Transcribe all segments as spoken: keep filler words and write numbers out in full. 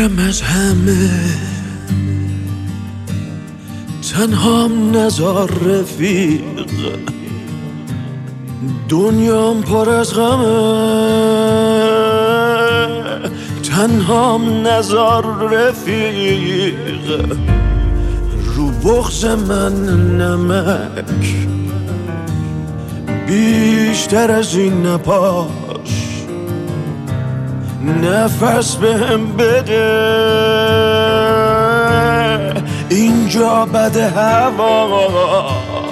بریدم از همه، تنهام نزار رفیق، دنیام پر از غمه، تنهام نزار رفیق، رو بغض من نمک بیشتر از این نپاش، نفس بهم بده، اینجا بده هواش،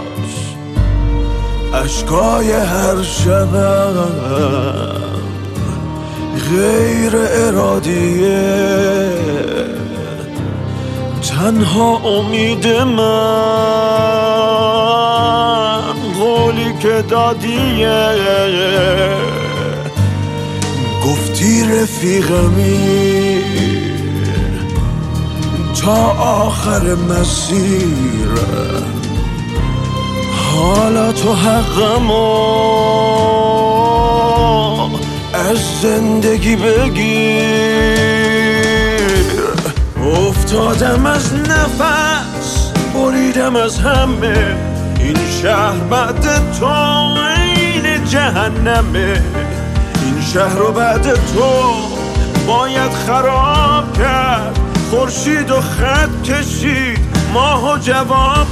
اشکای هر شبم غیر ارادیه، تنها امید من قولی که دادیه، گفتی رفیقمی تا آخر مسیر، حالا تو حقمو از زندگی بگیر. افتادم از نفس، بریدم از همه، این شهر بعد تو این جهنمه، این شهر رو بعد تو باید خراب کرد، خورشید و خط کشید، ماهو جواب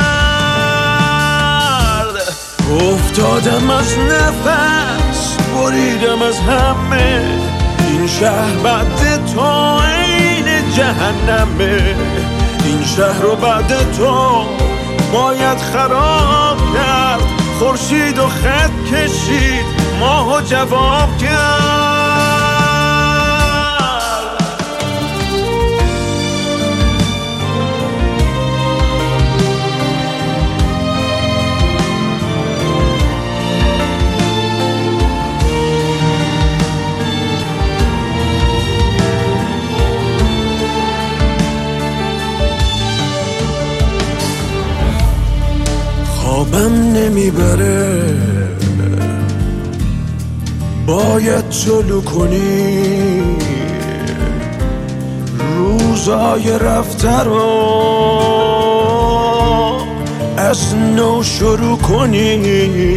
کرد. افتادم از نفس، بریدم از همه، این شهر بعد تو این جهنمه، این شهر رو بعد تو باید خراب کرد، خورشید و خط کشید، ماهو جواب کرد. خوابم نمیبره، باید طلوع کنی، روزای رفته رو از نو شروع کنی،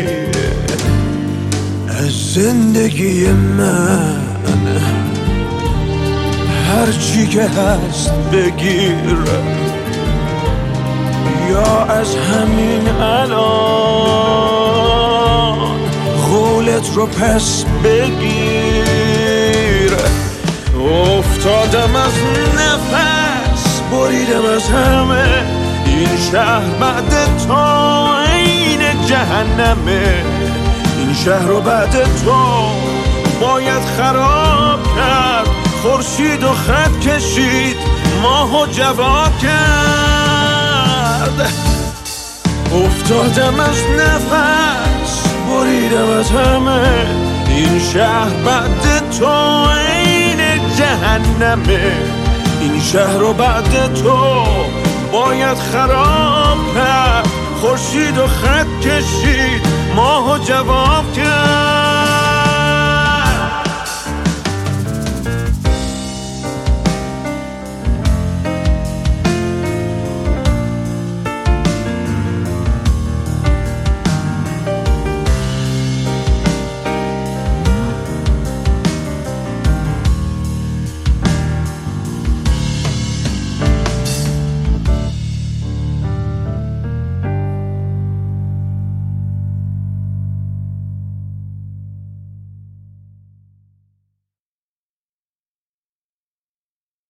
از زندگی من هرچی که هست بگیر، یا از همین الان قولت رو پس بگیر. افتادم از نفس، بریدم از همه، این شهر بعد تو این جهنمه، این شهر رو بعد تو باید خراب کرد، خورشید و خط کشید، ماهو جواب کرد. افتادم از نفس، بریدم از همه، این شهر بعد تو این جهنمه، این شهر رو بعد تو باید خراب کرد، خورشید و خط کشید، ماهو جواب کرد.